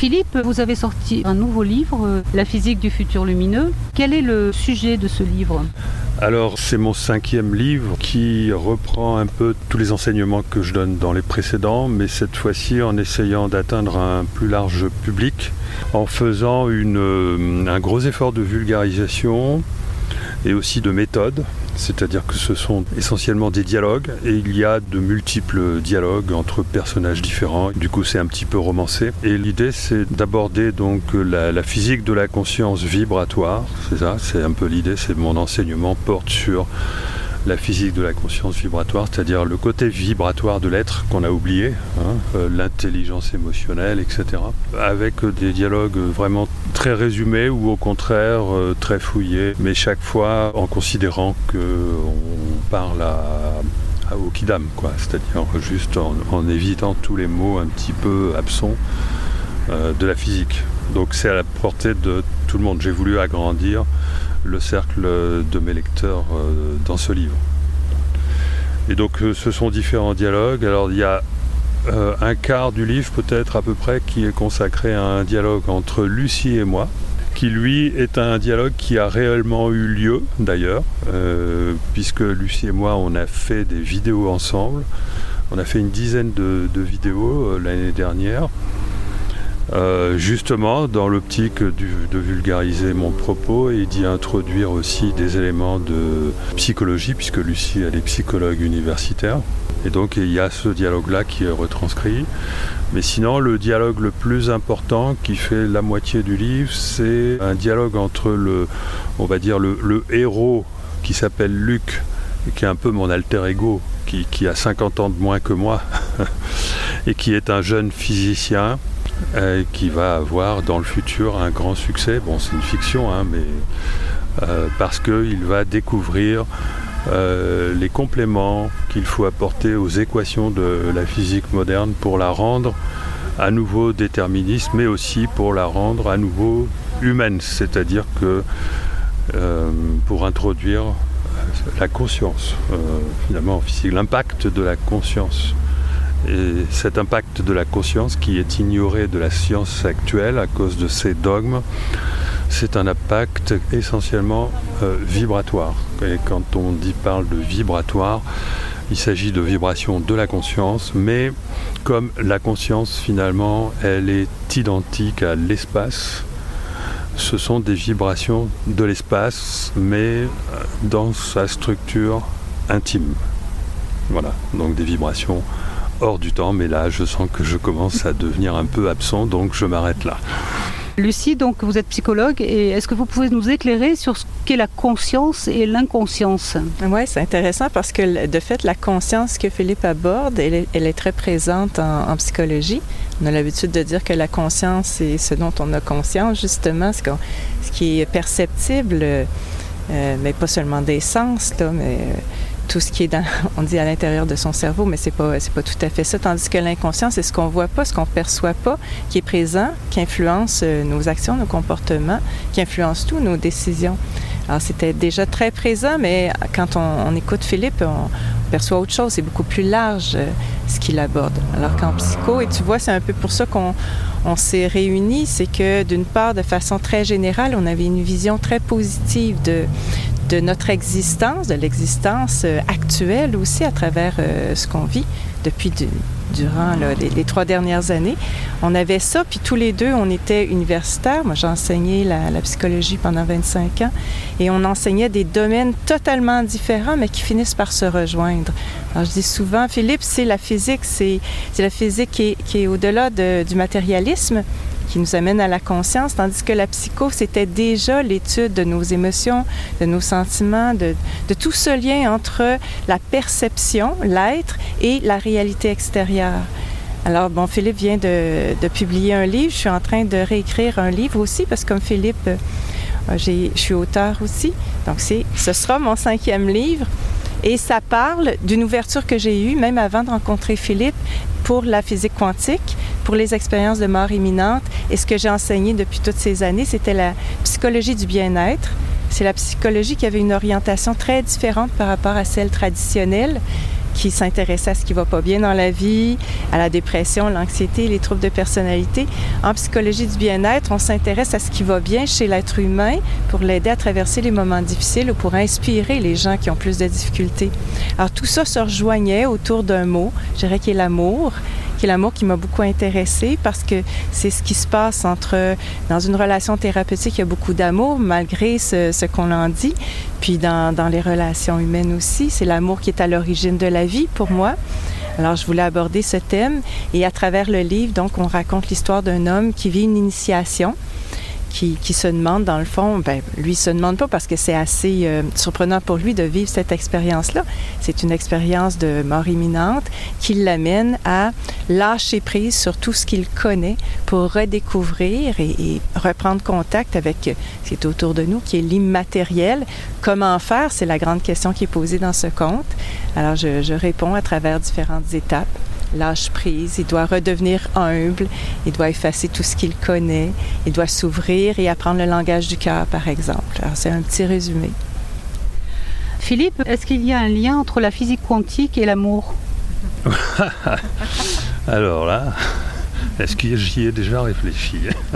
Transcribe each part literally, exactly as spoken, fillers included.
Philippe, vous avez sorti un nouveau livre, La physique du futur lumineux. Quel est le sujet de ce livre ? Alors, c'est mon cinquième livre qui reprend un peu tous les enseignements que je donne dans les précédents, mais cette fois-ci en essayant d'atteindre un plus large public, en faisant une, un gros effort de vulgarisation et aussi de méthode. C'est-à-dire que ce sont essentiellement des dialogues et il y a de multiples dialogues entre personnages différents. Du coup, c'est un petit peu romancé. Et l'idée, c'est d'aborder donc la, la physique de la conscience vibratoire. C'est ça, c'est un peu l'idée. C'est mon enseignement porte sur la physique de la conscience vibratoire, c'est-à-dire le côté vibratoire de l'être qu'on a oublié, hein, euh, l'intelligence émotionnelle, et cetera. Avec des dialogues vraiment très résumés ou au contraire euh, très fouillés, mais chaque fois en considérant qu'on parle à, à au kidam, quoi, c'est-à-dire juste en, en évitant tous les mots un petit peu absents euh, de la physique. Donc c'est à la portée de tout le monde. J'ai voulu agrandir le cercle de mes lecteurs euh, dans ce livre. Et donc euh, ce sont différents dialogues. Alors il y a euh, un quart du livre peut-être à peu près qui est consacré à un dialogue entre Lucie et moi, qui lui est un dialogue qui a réellement eu lieu d'ailleurs, euh, puisque Lucie et moi on a fait des vidéos ensemble. On a fait une dizaine de, de vidéos euh, l'année dernière. Euh, justement dans l'optique du, de vulgariser mon propos et d'y introduire aussi des éléments de psychologie, puisque Lucie elle est psychologue universitaire et donc il y a ce dialogue là qui est retranscrit. Mais sinon le dialogue le plus important qui fait la moitié du livre, c'est un dialogue entre le, on va dire le, le héros qui s'appelle Luc et qui est un peu mon alter ego, qui, qui a cinquante ans de moins que moi et qui est un jeune physicien Euh, qui va avoir dans le futur un grand succès. Bon, c'est une fiction, hein, mais euh, parce qu'il va découvrir euh, les compléments qu'il faut apporter aux équations de la physique moderne pour la rendre à nouveau déterministe, mais aussi pour la rendre à nouveau humaine, c'est-à-dire que euh, pour introduire la conscience, euh, finalement en physique, l'impact de la conscience. Et cet impact de la conscience qui est ignoré de la science actuelle à cause de ses dogmes, c'est un impact essentiellement euh, vibratoire. Et quand on dit, parle de vibratoire, il s'agit de vibration de la conscience, mais comme la conscience finalement, elle est identique à l'espace, ce sont des vibrations de l'espace, mais dans sa structure intime. Voilà, donc des vibrations hors du temps, mais là je sens que je commence à devenir un peu absent, donc je m'arrête là. Lucie, donc vous êtes psychologue, et est-ce que vous pouvez nous éclairer sur ce qu'est la conscience et l'inconscience? Oui, c'est intéressant parce que de fait, la conscience que Philippe aborde, elle est, elle est très présente en, en psychologie. On a l'habitude de dire que la conscience, c'est ce dont on a conscience, justement, ce, ce qui est perceptible, euh, mais pas seulement des sens, là, mais euh, tout ce qui est dans, on dit à l'intérieur de son cerveau, mais c'est pas, c'est pas tout à fait ça. Tandis que l'inconscient, c'est ce qu'on voit pas, ce qu'on perçoit pas, qui est présent, qui influence euh, nos actions, nos comportements, qui influence tout, nos décisions. Alors, c'était déjà très présent, mais quand on, on écoute Philippe, on perçoit autre chose. C'est beaucoup plus large euh, ce qu'il aborde. Alors qu'en psycho, et tu vois, c'est un peu pour ça qu'on on s'est réunis, c'est que d'une part, de façon très générale, on avait une vision très positive de de notre existence, de l'existence euh, actuelle aussi à travers euh, ce qu'on vit depuis du, durant là, les, les trois dernières années. On avait ça, puis tous les deux, on était universitaires. Moi, j'ai enseigné la, la psychologie pendant vingt-cinq ans et on enseignait des domaines totalement différents, mais qui finissent par se rejoindre. Alors, je dis souvent, Philippe, c'est la physique, c'est, c'est la physique qui est, qui est au-delà de, du matérialisme, qui nous amène à la conscience, tandis que la psycho, c'était déjà l'étude de nos émotions, de nos sentiments, de, de tout ce lien entre la perception, l'être, et la réalité extérieure. Alors, bon, Philippe vient de, de publier un livre. Je suis en train de réécrire un livre aussi, parce que comme Philippe, j'ai, je suis auteur aussi. Donc, c'est, ce sera mon cinquième livre. Et ça parle d'une ouverture que j'ai eue, même avant de rencontrer Philippe, pour la physique quantique, pour les expériences de mort imminente. Et ce que j'ai enseigné depuis toutes ces années, c'était la psychologie du bien-être. C'est la psychologie qui avait une orientation très différente par rapport à celle traditionnelle. qui s'intéressait à ce qui ne va pas bien dans la vie, à la dépression, l'anxiété, les troubles de personnalité. En psychologie du bien-être, on s'intéresse à ce qui va bien chez l'être humain pour l'aider à traverser les moments difficiles ou pour inspirer les gens qui ont plus de difficultés. Alors tout ça se rejoignait autour d'un mot, je dirais qui est l'amour, qui est l'amour qui m'a beaucoup intéressée parce que c'est ce qui se passe entre, dans une relation thérapeutique, il y a beaucoup d'amour malgré ce, ce qu'on en dit, puis dans, dans les relations humaines aussi, c'est l'amour qui est à l'origine de la vie pour moi. Alors, je voulais aborder ce thème et à travers le livre, donc, on raconte l'histoire d'un homme qui vit une initiation, qui, qui se demande, dans le fond, ben lui, il se demande pas parce que c'est assez euh, surprenant pour lui de vivre cette expérience-là. C'est une expérience de mort imminente qui l'amène à lâcher prise sur tout ce qu'il connaît pour redécouvrir et, et reprendre contact avec ce qui est autour de nous, qui est l'immatériel. Comment faire? C'est la grande question qui est posée dans ce conte. Alors, je, je réponds à travers différentes étapes. Lâche prise, il doit redevenir humble, il doit effacer tout ce qu'il connaît, il doit s'ouvrir et apprendre le langage du cœur, par exemple. Alors, c'est un petit résumé. Philippe, est-ce qu'il y a un lien entre la physique quantique et l'amour? Alors là, est-ce que j'y ai déjà réfléchi?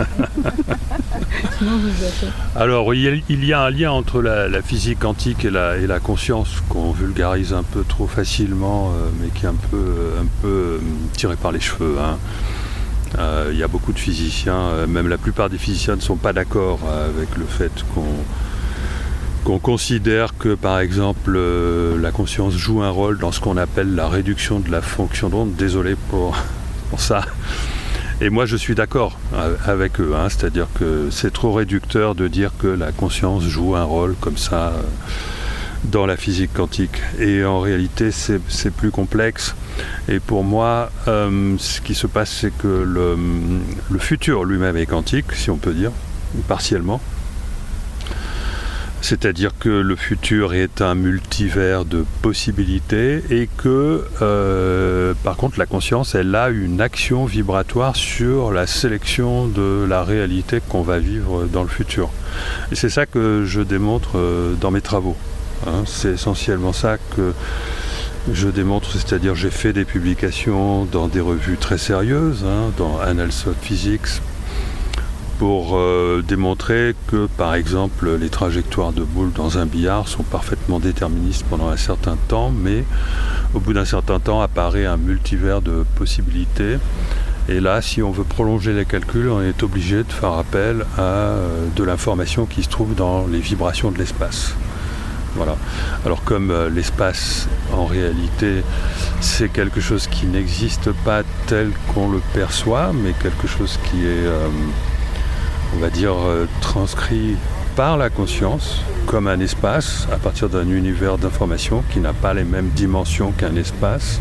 Alors, il y a un lien entre la, la physique quantique et la, et la conscience qu'on vulgarise un peu trop facilement, euh, mais qui est un peu, un peu euh, tiré par les cheveux. Hein. Euh, il y a beaucoup de physiciens, euh, même la plupart des physiciens ne sont pas d'accord avec le fait qu'on, qu'on considère que, par exemple, euh, la conscience joue un rôle dans ce qu'on appelle la réduction de la fonction d'onde. Désolé pour, pour ça. Et moi, je suis d'accord avec eux, hein, c'est-à-dire que c'est trop réducteur de dire que la conscience joue un rôle comme ça euh, dans la physique quantique. Et en réalité, c'est, c'est plus complexe. Et pour moi, euh, ce qui se passe, c'est que le, le futur lui-même est quantique, si on peut dire, partiellement. C'est-à-dire que le futur est un multivers de possibilités et que, euh, par contre, la conscience, elle a une action vibratoire sur la sélection de la réalité qu'on va vivre dans le futur. Et c'est ça que je démontre euh, dans mes travaux. Hein. C'est essentiellement ça que je démontre, c'est-à-dire j'ai fait des publications dans des revues très sérieuses, hein, dans Annals of Physics, pour euh, démontrer que, par exemple, les trajectoires de boules dans un billard sont parfaitement déterministes pendant un certain temps, mais au bout d'un certain temps apparaît un multivers de possibilités. Et là, si on veut prolonger les calculs, on est obligé de faire appel à euh, de l'information qui se trouve dans les vibrations de l'espace. Voilà. Alors comme euh, l'espace, en réalité, c'est quelque chose qui n'existe pas tel qu'on le perçoit, mais quelque chose qui est... Euh, on va dire, euh, transcrit par la conscience comme un espace à partir d'un univers d'information qui n'a pas les mêmes dimensions qu'un espace.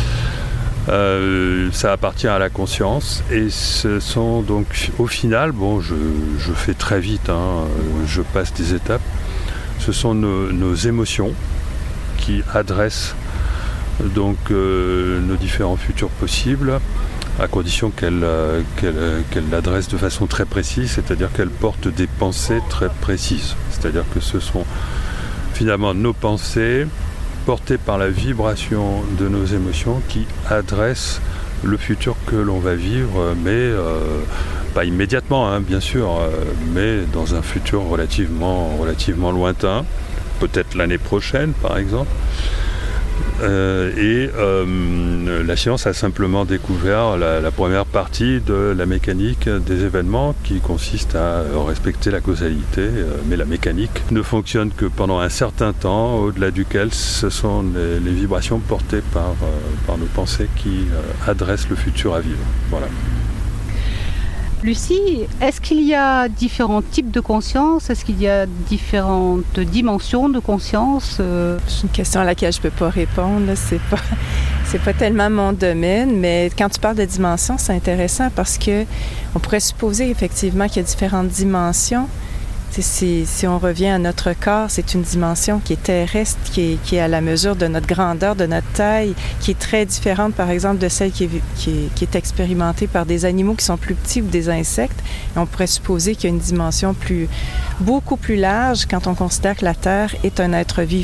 Euh, ça appartient à la conscience et ce sont donc au final, bon je, je fais très vite, hein, je passe des étapes, ce sont nos, nos émotions qui adressent donc euh, nos différents futurs possibles, à condition qu'elle, euh, qu'elle, euh, qu'elle l'adresse de façon très précise, c'est-à-dire qu'elle porte des pensées très précises. C'est-à-dire que ce sont finalement nos pensées portées par la vibration de nos émotions qui adressent le futur que l'on va vivre, mais euh, pas immédiatement, hein, bien sûr, euh, mais dans un futur relativement, relativement lointain, peut-être l'année prochaine par exemple. Euh, et euh, la science a simplement découvert la, la première partie de la mécanique des événements qui consiste à respecter la causalité, euh, mais la mécanique ne fonctionne que pendant un certain temps, au-delà duquel ce sont les, les vibrations portées par, euh, par nos pensées qui euh, adressent le futur à vivre. Voilà. Lucie, est-ce qu'il y a différents types de conscience? Est-ce qu'il y a différentes dimensions de conscience? C'est une question à laquelle je ne peux pas répondre. Là. C'est pas, c'est pas tellement mon domaine, mais quand tu parles de dimensions, c'est intéressant parce que on pourrait supposer effectivement qu'il y a différentes dimensions. Si, si on revient à notre corps, c'est une dimension qui est terrestre, qui est, qui est à la mesure de notre grandeur, de notre taille, qui est très différente, par exemple, de celle qui est, qui est, qui est expérimentée par des animaux qui sont plus petits ou des insectes. Et on pourrait supposer qu'il y a une dimension plus, beaucoup plus large quand on considère que la Terre est un être vivant.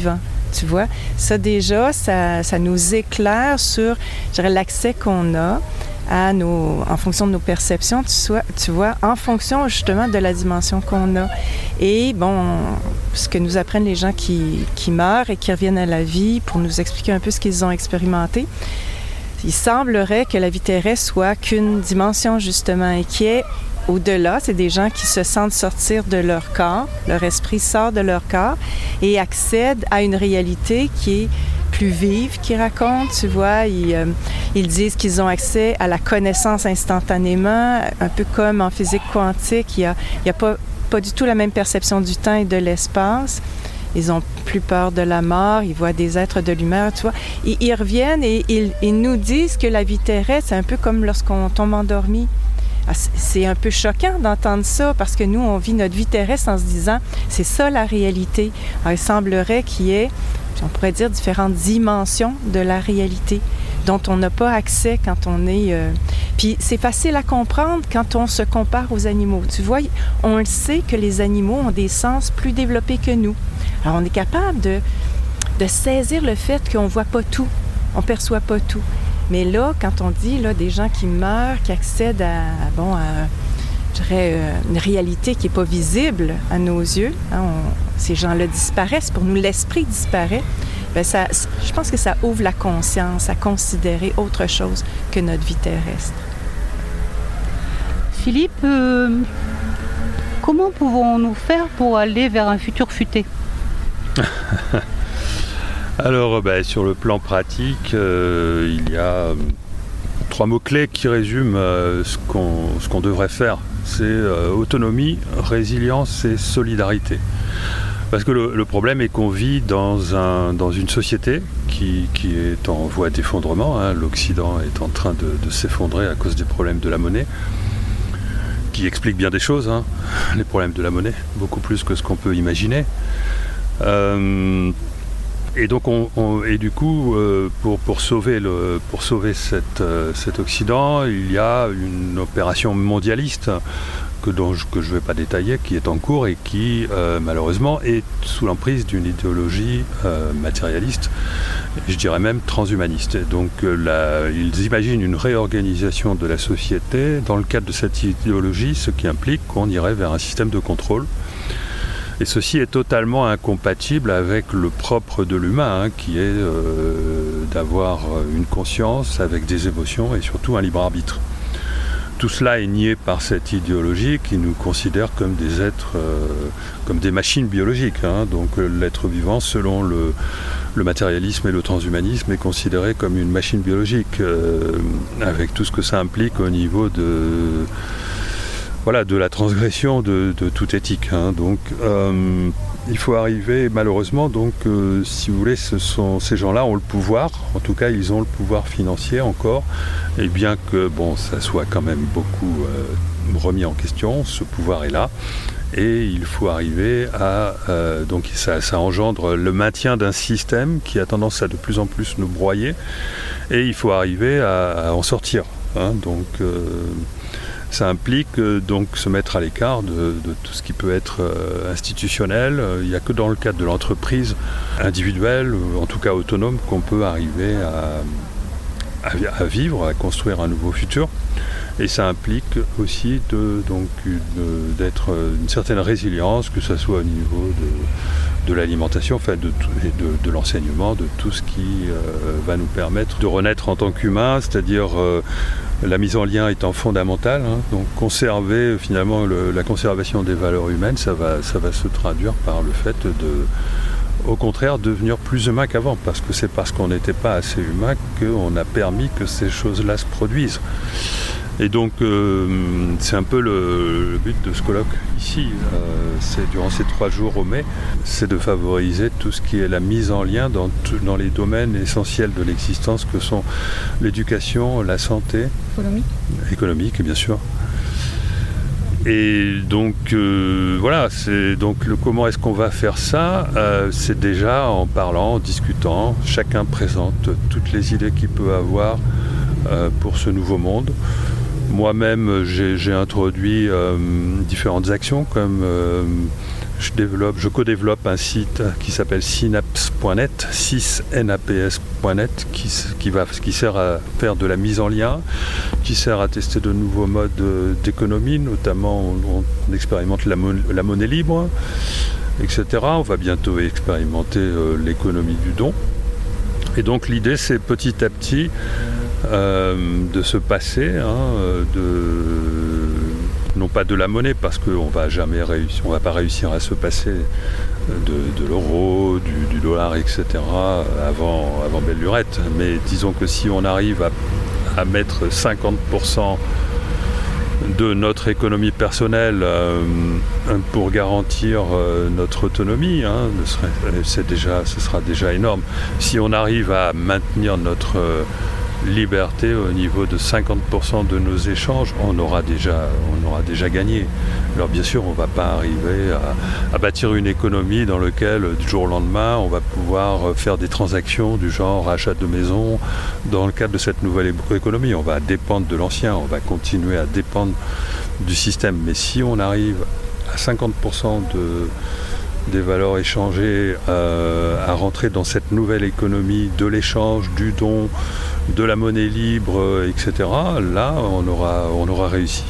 Tu vois, ça déjà, ça, ça nous éclaire sur, je dirais, l'accès qu'on a à nos, en fonction de nos perceptions, tu, sois, tu vois, en fonction justement de la dimension qu'on a. Et bon, ce que nous apprennent les gens qui, qui meurent et qui reviennent à la vie pour nous expliquer un peu ce qu'ils ont expérimenté, il semblerait que la vie terrestre soit qu'une dimension justement et qui est au-delà. C'est des gens qui se sentent sortir de leur corps, leur esprit sort de leur corps et accèdent à une réalité qui est plus vive, qui racontent, tu vois. Ils, euh, ils disent qu'ils ont accès à la connaissance instantanément, un peu comme en physique quantique. Il n'y a, il y a pas, pas du tout la même perception du temps et de l'espace. Ils ont plus peur de la mort, ils voient des êtres de lumière, tu vois. Ils, ils reviennent et ils, ils nous disent que la vie terrestre, c'est un peu comme lorsqu'on tombe endormi. C'est un peu choquant d'entendre ça parce que nous, on vit notre vie terrestre en se disant c'est ça la réalité. Alors, il semblerait qu'il y ait, on pourrait dire, différentes dimensions de la réalité dont on n'a pas accès quand on est... Euh... Puis c'est facile à comprendre quand on se compare aux animaux. Tu vois, on le sait que les animaux ont des sens plus développés que nous. Alors on est capable de, de saisir le fait qu'on ne voit pas tout, on ne perçoit pas tout. Mais là, quand on dit là, des gens qui meurent, qui accèdent à, bon, à je dirais, une réalité qui n'est pas visible à nos yeux, hein, on, ces gens-là disparaissent, pour nous l'esprit disparaît, bien, ça, je pense que ça ouvre la conscience à considérer autre chose que notre vie terrestre. Philippe, euh, comment pouvons-nous faire pour aller vers un futur futé ? Alors, ben, sur le plan pratique, euh, il y a euh, trois mots-clés qui résument euh, ce qu'on, ce qu'on devrait faire. C'est euh, autonomie, résilience et solidarité. Parce que le, le problème est qu'on vit dans, un, dans une société qui, qui est en voie d'effondrement. Hein. L'Occident est en train de, de s'effondrer à cause des problèmes de la monnaie, qui expliquent bien des choses, hein, les problèmes de la monnaie, beaucoup plus que ce qu'on peut imaginer. Euh, Et donc, on, on, et du coup, euh, pour, pour sauver, le, pour sauver cette, euh, cet Occident, il y a une opération mondialiste que, dont je, que je ne vais pas détailler, qui est en cours et qui, euh, malheureusement, est sous l'emprise d'une idéologie euh, matérialiste, je dirais même transhumaniste. Et donc, euh, la, ils imaginent une réorganisation de la société dans le cadre de cette idéologie, ce qui implique qu'on irait vers un système de contrôle. Et ceci est totalement incompatible avec le propre de l'humain, hein, qui est euh, d'avoir une conscience avec des émotions et surtout un libre arbitre. Tout cela est nié par cette idéologie qui nous considère comme des êtres, euh, comme des machines biologiques. Hein. Donc l'être vivant, selon le, le matérialisme et le transhumanisme, est considéré comme une machine biologique, euh, avec tout ce que ça implique au niveau de... Voilà, de la transgression de, de toute éthique. Hein. Donc, euh, il faut arriver, malheureusement, donc, euh, si vous voulez, ce sont, ces gens-là ont le pouvoir, en tout cas, ils ont le pouvoir financier encore, et bien que, bon, ça soit quand même beaucoup euh, remis en question, ce pouvoir est là, et il faut arriver à... Euh, donc, ça, ça engendre le maintien d'un système qui a tendance à de plus en plus nous broyer, et il faut arriver à, à en sortir. Hein. Donc... Euh, Ça implique euh, donc se mettre à l'écart de, de tout ce qui peut être euh, institutionnel. Il n'y a que dans le cadre de l'entreprise individuelle, en tout cas autonome, qu'on peut arriver à, à, à vivre, à construire un nouveau futur. Et ça implique aussi de, donc une, d'être une certaine résilience, que ce soit au niveau de, de l'alimentation, enfin de, de, de l'enseignement, de tout ce qui euh, va nous permettre de renaître en tant qu'humain, c'est-à-dire euh, la mise en lien étant fondamentale. Hein, donc conserver finalement le, la conservation des valeurs humaines, ça va, ça va se traduire par le fait de, au contraire, devenir plus humain qu'avant, parce que c'est parce qu'on n'était pas assez humain qu'on a permis que ces choses-là se produisent. Et donc, euh, c'est un peu le, le but de ce colloque ici. Euh, c'est durant ces trois jours au mai, c'est de favoriser tout ce qui est la mise en lien dans, tout, dans les domaines essentiels de l'existence que sont l'éducation, la santé, économique, économique bien sûr. Et donc euh, voilà, c'est donc le comment est-ce qu'on va faire ça, euh, c'est déjà en parlant, en discutant, chacun présente toutes les idées qu'il peut avoir euh, pour ce nouveau monde. Moi-même, j'ai, j'ai introduit euh, différentes actions comme euh, je développe, je co-développe un site qui s'appelle synapse point net, six N A P S point net, qui, qui, va, qui sert à faire de la mise en lien, qui sert à tester de nouveaux modes d'économie, notamment on, on expérimente la, mon, la monnaie libre, et cetera. On va bientôt expérimenter euh, l'économie du don. Et donc l'idée, c'est petit à petit euh, de se passer, hein, de, non pas de la monnaie, parce qu'on va jamais réussir, on va pas réussir à se passer de, de l'euro, du, du dollar, et cetera avant, avant belle lurette. Mais disons que si on arrive à, à mettre cinquante pour cent de notre économie personnelle euh, pour garantir euh, notre autonomie, hein, c'est déjà, ce sera déjà énorme. Si on arrive à maintenir notre euh, liberté au niveau de cinquante pour cent de nos échanges, on aura déjà, on aura déjà gagné. Alors bien sûr, on ne va pas arriver à, à bâtir une économie dans laquelle du jour au lendemain, on va pouvoir faire des transactions du genre achat de maison dans le cadre de cette nouvelle économie. On va dépendre de l'ancien, on va continuer à dépendre du système. Mais si on arrive à cinquante pour cent de des valeurs échangées euh, à rentrer dans cette nouvelle économie de l'échange, du don, de la monnaie libre, et cetera, là, on aura, on aura réussi.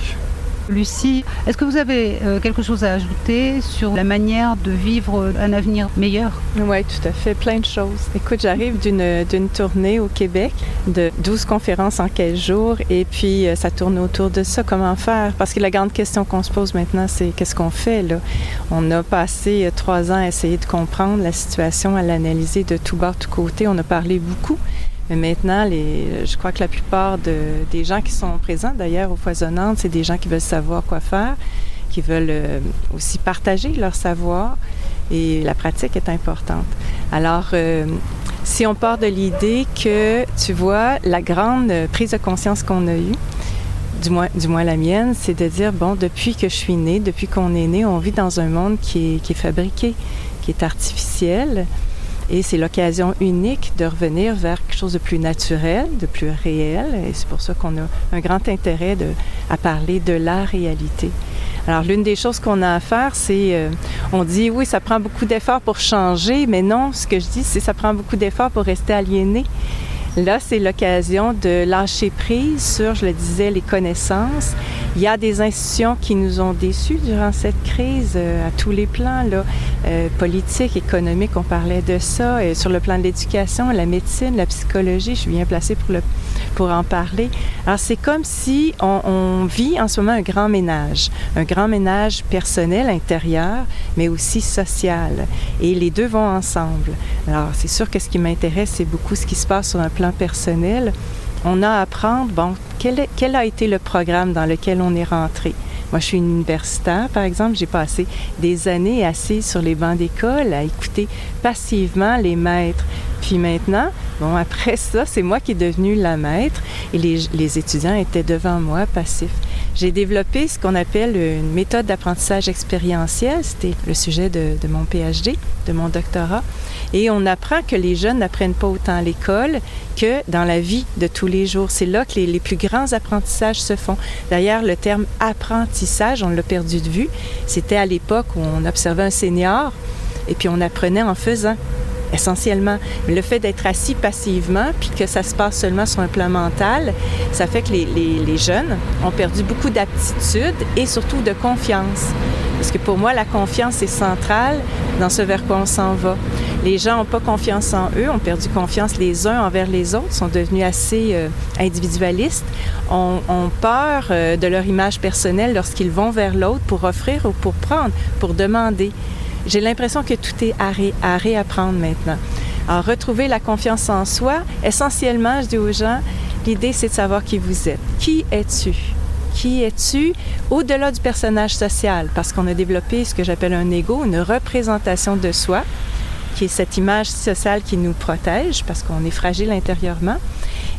Lucie, est-ce que vous avez euh, quelque chose à ajouter sur la manière de vivre un avenir meilleur? Oui, tout à fait, plein de choses. Écoute, j'arrive d'une, d'une tournée au Québec de douze conférences en quinze jours et puis euh, ça tourne autour de ça, comment faire? Parce que la grande question qu'on se pose maintenant, c'est qu'est-ce qu'on fait là? On a passé euh, trois ans à essayer de comprendre la situation, à l'analyser de tout bord, de tout côté. On a parlé beaucoup. Mais maintenant, les, je crois que la plupart de, des gens qui sont présents, d'ailleurs, au Foisonnantes, c'est des gens qui veulent savoir quoi faire, qui veulent euh, aussi partager leur savoir, et la pratique est importante. Alors, euh, si on part de l'idée que, tu vois, la grande prise de conscience qu'on a eue, du moins, du moins la mienne, c'est de dire, bon, depuis que je suis née, depuis qu'on est né, on vit dans un monde qui est, qui est fabriqué, qui est artificiel. Et c'est l'occasion unique de revenir vers quelque chose de plus naturel, de plus réel. Et c'est pour ça qu'on a un grand intérêt de, à parler de la réalité. Alors, l'une des choses qu'on a à faire, c'est, euh, on dit, oui, ça prend beaucoup d'efforts pour changer, mais non, ce que je dis, c'est ça prend beaucoup d'efforts pour rester aliéné. Là, c'est l'occasion de lâcher prise sur, je le disais, les connaissances. Il y a des institutions qui nous ont déçus durant cette crise euh, à tous les plans, là, euh, politique, économique, on parlait de ça. Euh, sur le plan de l'éducation, la médecine, la psychologie, je suis bien placée pour, le, pour en parler. Alors, c'est comme si on, on vit en ce moment un grand ménage, un grand ménage personnel, intérieur, mais aussi social. Et les deux vont ensemble. Alors, c'est sûr que ce qui m'intéresse, c'est beaucoup ce qui se passe sur un plan personnel. On a à apprendre, bon, quel, est, quel a été le programme dans lequel on est rentré? Moi, je suis une universitaire, par exemple. J'ai passé des années assise sur les bancs d'école à écouter passivement les maîtres. Puis maintenant, bon, après ça, c'est moi qui est devenue la maître et les, les étudiants étaient devant moi, passifs. J'ai développé ce qu'on appelle une méthode d'apprentissage expérientiel. C'était le sujet de, de mon P H D, de mon doctorat. Et on apprend que les jeunes n'apprennent pas autant à l'école que dans la vie de tous les jours. C'est là que les, les plus grands apprentissages se font. D'ailleurs, le terme apprentissage, on l'a perdu de vue. C'était à l'époque où on observait un senior et puis on apprenait en faisant. Essentiellement. Mais le fait d'être assis passivement, puis que ça se passe seulement sur un plan mental, ça fait que les, les, les jeunes ont perdu beaucoup d'aptitude et surtout de confiance. Parce que pour moi, la confiance est centrale dans ce vers quoi on s'en va. Les gens n'ont pas confiance en eux, ont perdu confiance les uns envers les autres, sont devenus assez euh, individualistes, ont, ont peur euh, de leur image personnelle lorsqu'ils vont vers l'autre pour offrir ou pour prendre, pour demander. J'ai l'impression que tout est à, ré, à réapprendre maintenant. Alors, retrouver la confiance en soi, essentiellement, je dis aux gens, l'idée, c'est de savoir qui vous êtes. Qui es-tu? Qui es-tu au-delà du personnage social? Parce qu'on a développé ce que j'appelle un ego, une représentation de soi, qui est cette image sociale qui nous protège parce qu'on est fragile intérieurement.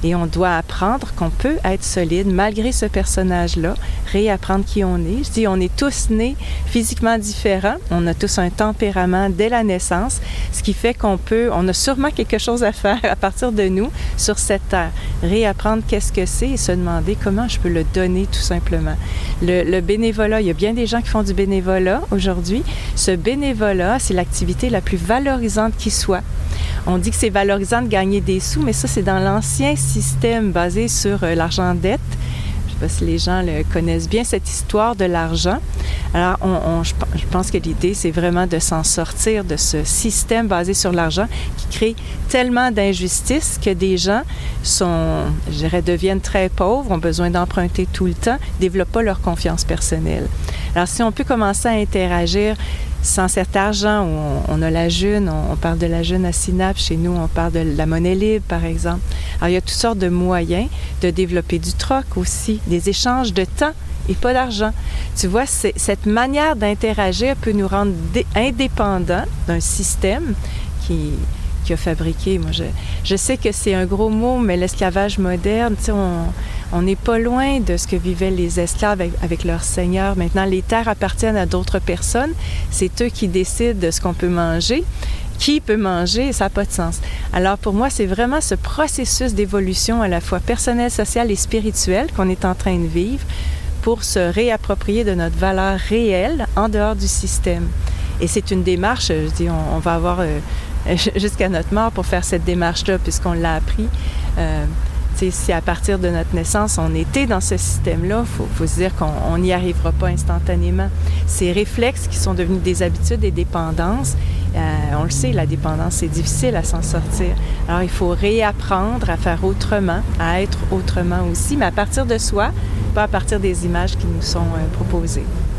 Et on doit apprendre qu'on peut être solide malgré ce personnage-là, réapprendre qui on est. Je dis, on est tous nés physiquement différents. On a tous un tempérament dès la naissance, ce qui fait qu'on peut, on a sûrement quelque chose à faire à partir de nous sur cette terre. Réapprendre qu'est-ce que c'est et se demander comment je peux le donner tout simplement. Le, le bénévolat, il y a bien des gens qui font du bénévolat aujourd'hui. Ce bénévolat, c'est l'activité la plus valorisante qui soit. On dit que c'est valorisant de gagner des sous, mais ça, c'est dans l'ancien système basé sur euh, l'argent-dette. Je ne sais pas si les gens le connaissent bien, cette histoire de l'argent. Alors, on, on, je, je pense que l'idée, c'est vraiment de s'en sortir de ce système basé sur l'argent qui crée tellement d'injustices que des gens sont, je dirais, deviennent très pauvres, ont besoin d'emprunter tout le temps, ne développent pas leur confiance personnelle. Alors, si on peut commencer à interagir sans cet argent, on, on a la jeune, on, on parle de la jeune à Synapse, chez nous, on parle de la monnaie libre, par exemple. Alors, il y a toutes sortes de moyens de développer du troc aussi, des échanges de temps et pas d'argent. Tu vois, c'est, cette manière d'interagir peut nous rendre dé- indépendants d'un système qui, qui a fabriqué. Moi, je, je sais que c'est un gros mot, mais l'esclavage moderne, tu sais, on... On n'est pas loin de ce que vivaient les esclaves avec, avec leurs seigneurs. Maintenant, les terres appartiennent à d'autres personnes. C'est eux qui décident de ce qu'on peut manger. Qui peut manger? Ça n'a pas de sens. Alors, pour moi, c'est vraiment ce processus d'évolution à la fois personnelle, sociale et spirituelle qu'on est en train de vivre pour se réapproprier de notre valeur réelle en dehors du système. Et c'est une démarche, je dis, on, on va avoir euh, jusqu'à notre mort pour faire cette démarche-là, puisqu'on l'a appris. Euh, Si à partir de notre naissance, on était dans ce système-là, il faut, faut se dire qu'on n'y arrivera pas instantanément. Ces réflexes qui sont devenus des habitudes et dépendances, euh, on le sait, la dépendance, c'est difficile à s'en sortir. Alors, il faut réapprendre à faire autrement, à être autrement aussi, mais à partir de soi, pas à partir des images qui nous sont euh, proposées.